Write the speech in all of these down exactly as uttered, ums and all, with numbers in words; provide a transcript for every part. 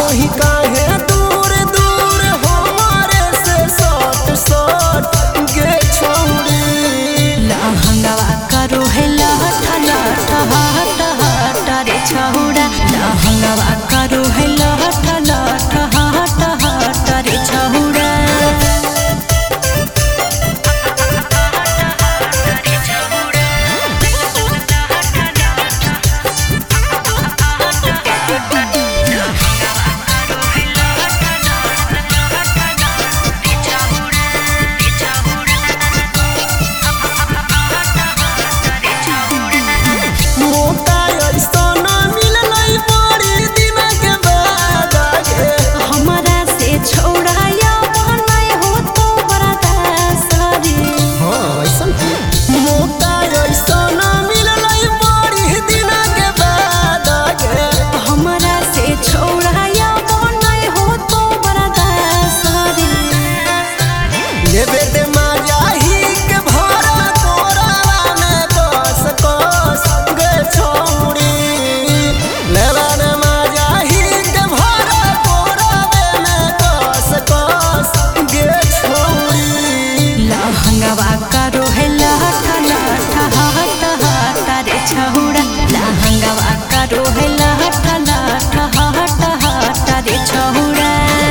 ही काहे दूर दूर हमारे से सट सट गे छौरी लहंगवा करो है लहठा लहठा हटा हटा रे छहुड़ा लहंगवा करो है लहठा लहठा हटा हटा रे छहुड़ा लहंगवा करो है लहठा लहठा हटा हटा रे छहुड़ा लहंगवा करो है लहठा लहठा हटा हटा रे छहुड़ा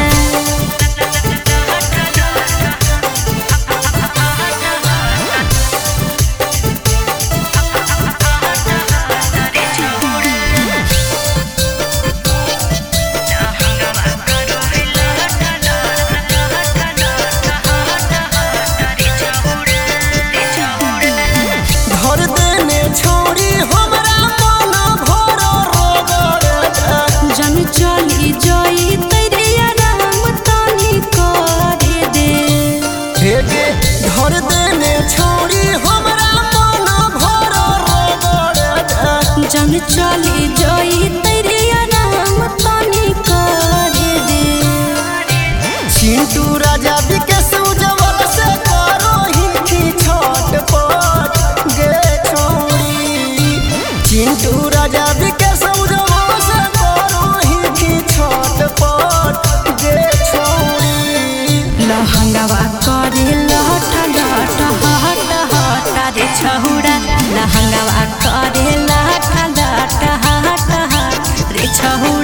चली जोई तेरे आराम तानी करे दे हे गे धर देने छोड़ी हमरा मन भरो रोगड़ जन चली जोई तेरे आराम तानी करे दे चिंटू राजा विकेश उज्जवल से करो ही छटपट गे छोड़ी चिंटू राजा विकेश उज्जवल से लहंगवा करे लहठा लहठा हटा हटा रे छहुड़ा लहंगवा करे लहठा लहठा हटा रे छहुड़ा।